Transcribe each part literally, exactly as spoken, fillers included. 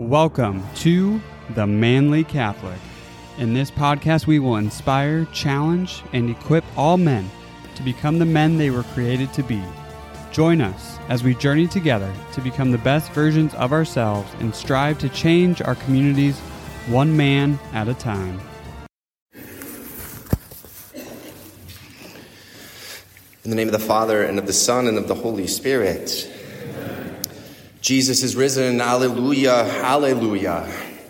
Welcome to The Manly Catholic. In this podcast, we will inspire, challenge, and equip all men to become the men they were created to be. Join us as we journey together to become the best versions of ourselves and strive to change our communities one man at a time. In the name of the Father, and of the Son, and of the Holy Spirit. Amen. Jesus is risen. Alleluia. Alleluia.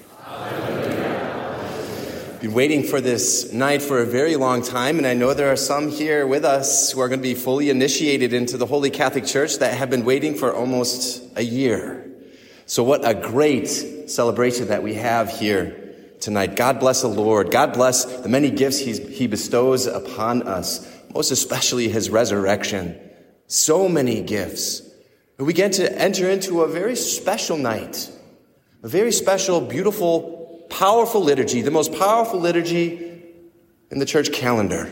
Alleluia. Been waiting for this night for a very long time, and I know there are some here with us who are going to be fully initiated into the Holy Catholic Church that have been waiting for almost a year. So what a great celebration that we have here tonight. God bless the Lord. God bless the many gifts he's, he bestows upon us. Most especially his resurrection. So many gifts. And we get to enter into a very special night. A very special, beautiful, powerful liturgy. The most powerful liturgy in the church calendar.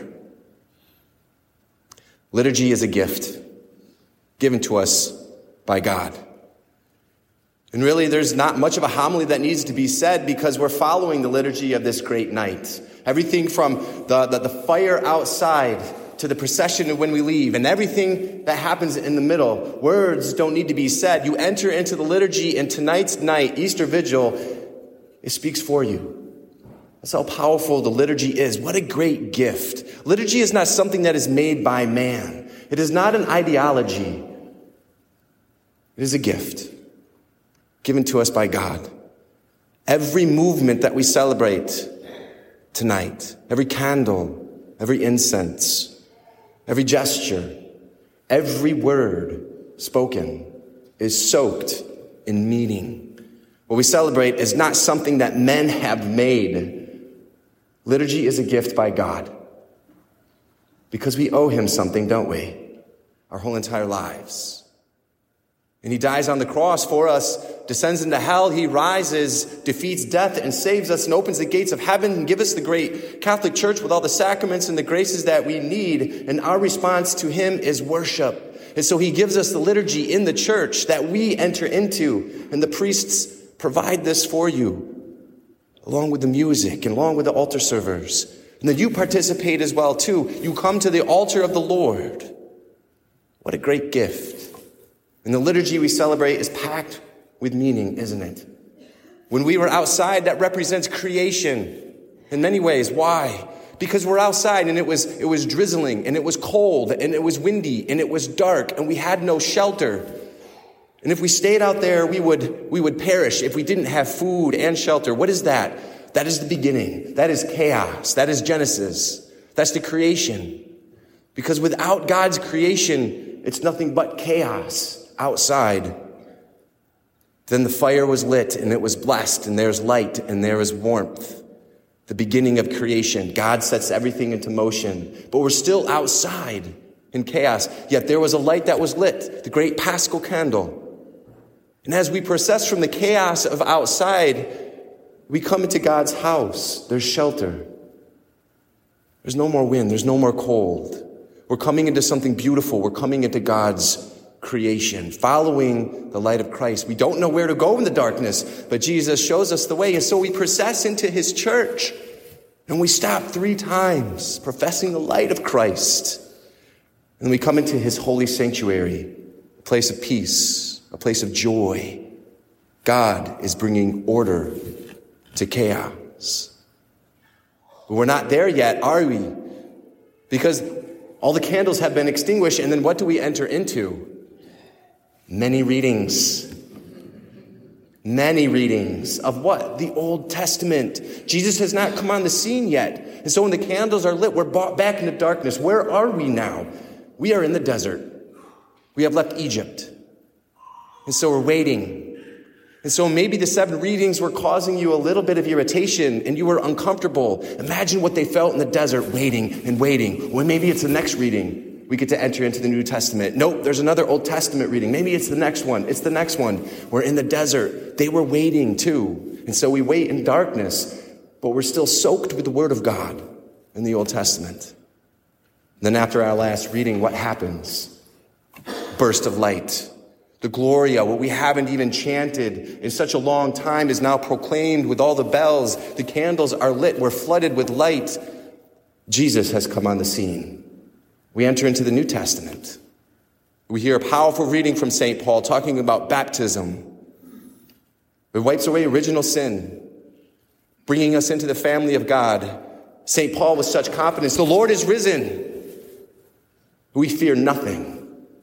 Liturgy is a gift given to us by God. And really, there's not much of a homily that needs to be said because we're following the liturgy of this great night. Everything from the, the, the fire outside to the procession when we leave, and everything that happens in the middle. Words don't need to be said. You enter into the liturgy, and tonight's night, Easter Vigil, it speaks for you. That's how powerful the liturgy is. What a great gift. Liturgy is not something that is made by man. It is not an ideology. It is a gift given to us by God. Every movement that we celebrate tonight, every candle, every incense, every gesture, every word spoken is soaked in meaning. What we celebrate is not something that men have made. Liturgy is a gift by God. Because we owe him something, don't we? Our whole entire lives. And he dies on the cross for us, descends into hell, he rises, defeats death, and saves us, and opens the gates of heaven, and gives us the great Catholic Church with all the sacraments and the graces that we need. And our response to him is worship. And so he gives us the liturgy in the church that we enter into, and the priests provide this for you, along with the music and along with the altar servers. And then you participate as well, too. You come to the altar of the Lord. What a great gift. And the liturgy we celebrate is packed with meaning, isn't it? When we were outside, that represents creation in many ways. Why? Because we're outside and it was it was drizzling and it was cold and it was windy and it was dark and we had no shelter. And if we stayed out there, we would we would perish if we didn't have food and shelter. What is that? That is the beginning. That is chaos. That is Genesis. That's the creation. Because without God's creation, it's nothing but chaos outside. Then the fire was lit and it was blessed and there's light and there is warmth. The beginning of creation. God sets everything into motion. But we're still outside in chaos. Yet there was a light that was lit. The great Paschal candle. And as we process from the chaos of outside, we come into God's house. There's shelter. There's no more wind. There's no more cold. We're coming into something beautiful. We're coming into God's creation, following the light of Christ. We don't know where to go in the darkness, but Jesus shows us the way. And so we process into his church, and we stop three times, professing the light of Christ. And we come into his holy sanctuary, a place of peace, a place of joy. God is bringing order to chaos. But we're not there yet, are we? Because all the candles have been extinguished, and then what do we enter into? Many readings. Many readings of what? The Old Testament. Jesus has not come on the scene yet. And so when the candles are lit, we're brought back into darkness. Where are we now? We are in the desert. We have left Egypt. And so we're waiting. And so maybe the seven readings were causing you a little bit of irritation and you were uncomfortable. Imagine what they felt in the desert, waiting and waiting. Well, maybe it's the next reading. We get to enter into the New Testament. Nope, there's another Old Testament reading. Maybe it's the next one. It's the next one. We're in the desert. They were waiting too. And so we wait in darkness, but we're still soaked with the Word of God in the Old Testament. And then after our last reading, what happens? Burst of light. The Gloria, what we haven't even chanted in such a long time, is now proclaimed with all the bells. The candles are lit. We're flooded with light. Jesus has come on the scene. We enter into the New Testament. We hear a powerful reading from Saint Paul talking about baptism. It wipes away original sin, bringing us into the family of God. Saint Paul with such confidence, the Lord is risen. We fear nothing.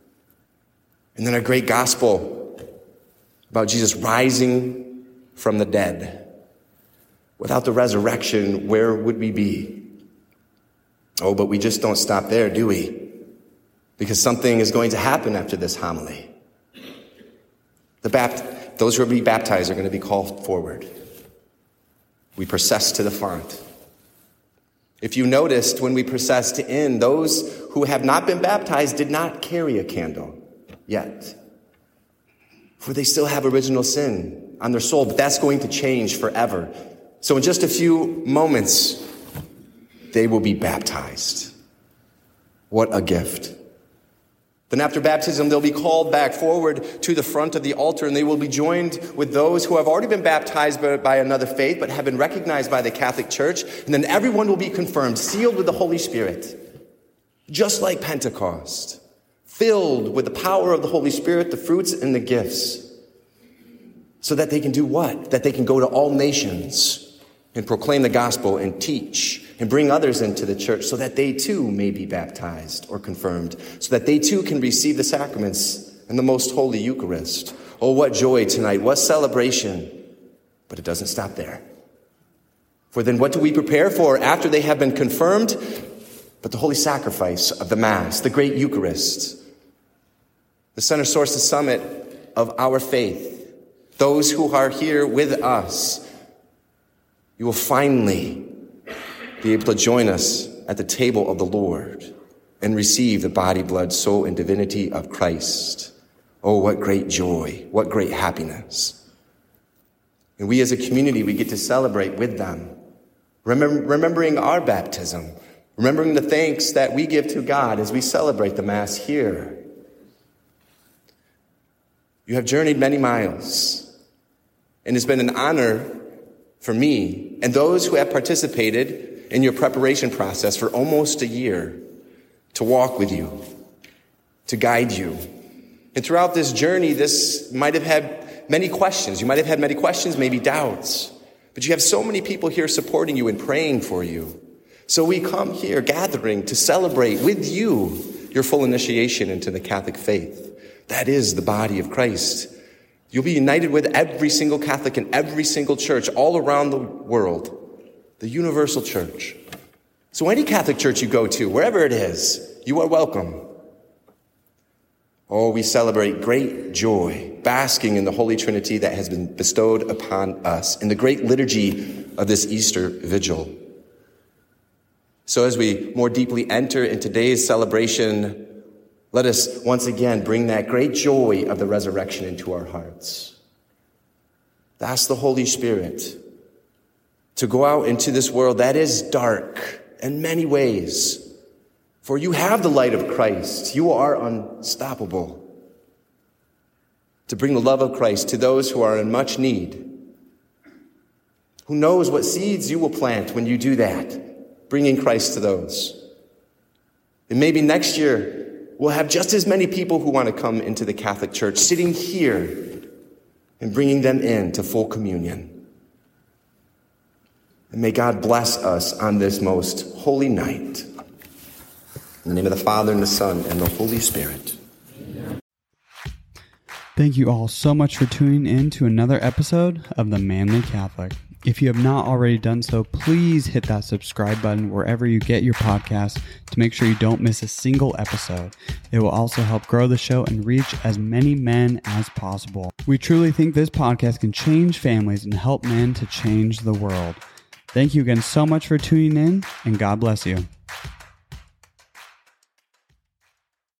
And then a great gospel about Jesus rising from the dead. Without the resurrection, where would we be? Oh, but we just don't stop there, do we? Because something is going to happen after this homily. The bapt- those who will be baptized are going to be called forward. We process to the font. If you noticed, when we processed in, those who have not been baptized did not carry a candle yet. For they still have original sin on their soul, but that's going to change forever. So in just a few moments, they will be baptized. What a gift. Then after baptism, they'll be called back forward to the front of the altar, and they will be joined with those who have already been baptized by, by another faith, but have been recognized by the Catholic Church. And then everyone will be confirmed, sealed with the Holy Spirit, just like Pentecost, filled with the power of the Holy Spirit, the fruits and the gifts, so that they can do what? That they can go to all nations and proclaim the gospel and teach and bring others into the church so that they too may be baptized or confirmed, so that they too can receive the sacraments and the most holy Eucharist. Oh, what joy tonight, what celebration. But it doesn't stop there. For then what do we prepare for after they have been confirmed? But the holy sacrifice of the Mass, the great Eucharist, the center source, the summit of our faith. Those who are here with us, you will finally be able to join us at the table of the Lord and receive the body, blood, soul, and divinity of Christ. Oh, what great joy, what great happiness. And we as a community, we get to celebrate with them, remember, remembering our baptism, remembering the thanks that we give to God as we celebrate the Mass here. You have journeyed many miles, and it's been an honor for me and those who have participated in your preparation process for almost a year to walk with you, to guide you. And throughout this journey, this might have had many questions. You might have had many questions, maybe doubts. But you have so many people here supporting you and praying for you. So we come here gathering to celebrate with you your full initiation into the Catholic faith. That is the body of Christ. You'll be united with every single Catholic in every single church all around the world, the universal church. So any Catholic church you go to, wherever it is, you are welcome. Oh, we celebrate great joy, basking in the Holy Trinity that has been bestowed upon us in the great liturgy of this Easter Vigil. So as we more deeply enter in today's celebration, let us once again bring that great joy of the resurrection into our hearts. Ask the Holy Spirit to go out into this world that is dark in many ways. For you have the light of Christ. You are unstoppable. To bring the love of Christ to those who are in much need. Who knows what seeds you will plant when you do that, bringing Christ to those. And maybe next year, we'll have just as many people who want to come into the Catholic Church sitting here and bringing them in to full communion. And may God bless us on this most holy night. In the name of the Father, and the Son, and the Holy Spirit. Amen. Thank you all so much for tuning in to another episode of The Manly Catholic. If you have not already done so, please hit that subscribe button wherever you get your podcasts to make sure you don't miss a single episode. It will also help grow the show and reach as many men as possible. We truly think this podcast can change families and help men to change the world. Thank you again so much for tuning in, and God bless you.